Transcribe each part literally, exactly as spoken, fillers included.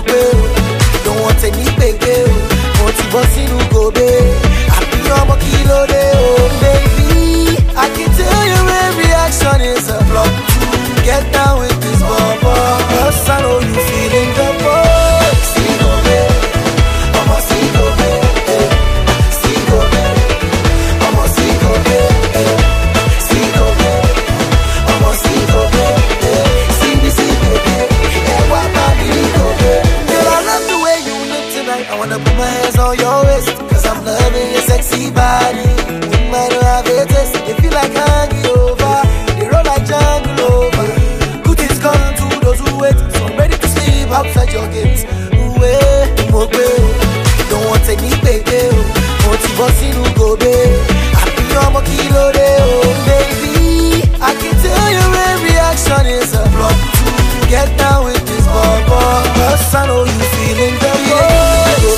gbé o, don't want any gbègbè o, mo ti bọ́ sínú gòbè, àbí ọmọ kí ló dé o, baby. I can tell your every action is a block to get down with this bubble. Cause I know you feeling the boy. See go baby, I'ma see go baby, see go baby, I'ma see go baby, see go baby, I'ma see go baby, see me see baby, yeah what baby go baby. Girl I love the way you look tonight. I wanna put my hands on your waist, cause I'm loving your sexy body. You might not have a taste. If you like hanging over, they roll like jungle over. Good things come to those who wait, so I'm ready to sleep outside your gates. Ooh, eh, Mogbe, don't want any baby, want to boss in Ugobe. Happy ọmọ kí ló dé o, baby. I can tell your every action is a block to get down with this bubble. Cause I know you feeling the boy.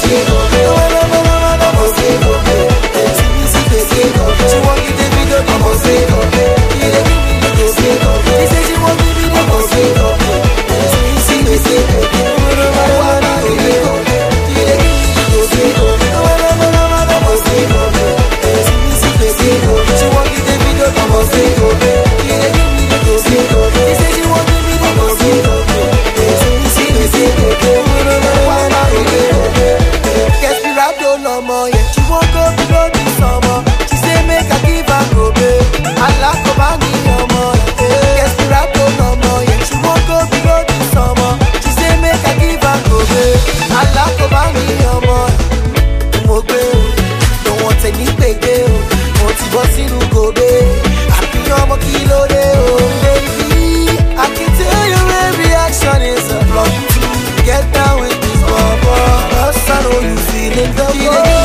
She won't give the video, I'm gonna say no. He dey give me the go say no. He say she won't give me the go say no. See, see, they say no. No wanna go go. He dey give me the go say no. No wanna go no wanna go say no. See, see, they say no. She won't give the video, I'm gonna say no. He dey give me the go say no. He say she won't give me the go say no. See, see, they say no. No wanna go go. Guess me rap don't no more yet. She won't go below the summer. Make a give and go, babe. I like a body no more. Guess me rap no more. Yeah, she won't go below the summer. She say make a give and go, babe. I like a body no more. Mogbe, don't want any baby. Want to boss in Ugobe. Happy ọmọ kí ló dé o, baby. I can tell your every action is a block to get down with this bubble. Cause I know you feeling the boy.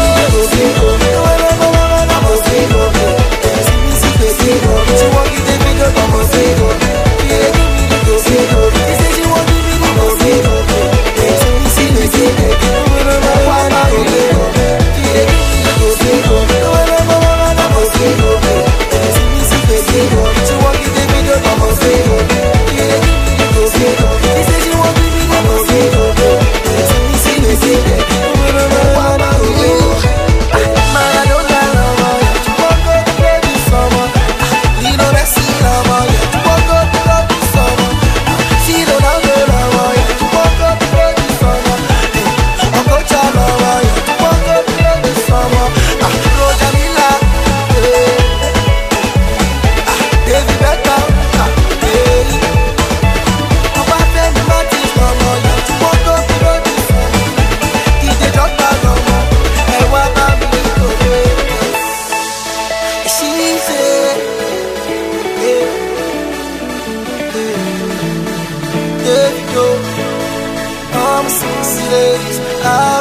She won't give the video, I'm gonna say no. He dey give me the go say no. He say she won't give me the go say no. See, see, they say no. No wanna go go. He dey give me the go say no. No wanna go no go say no. See, see, they say no. She won't give the video, I'm gonna say no. He dey give me the go say no. He say she won't give me the go say no. See, see, they say no. No wanna go go. Man, I don't lie no more. She won't go to play this summer. You know that see no more, yeah. You walk up to love this summer. See no no no no more, yeah. You walk up to love this summer. I'm go to no more, yeah. You walk up to love this summer. Ah, Roja Mila, yeah. Ah, David Beckham, ah, yeah. You walk up to love this summer, yeah. You walk up to love this summer. D J drop that no more. Hey, what about me? She said. There we go. I'm so serious.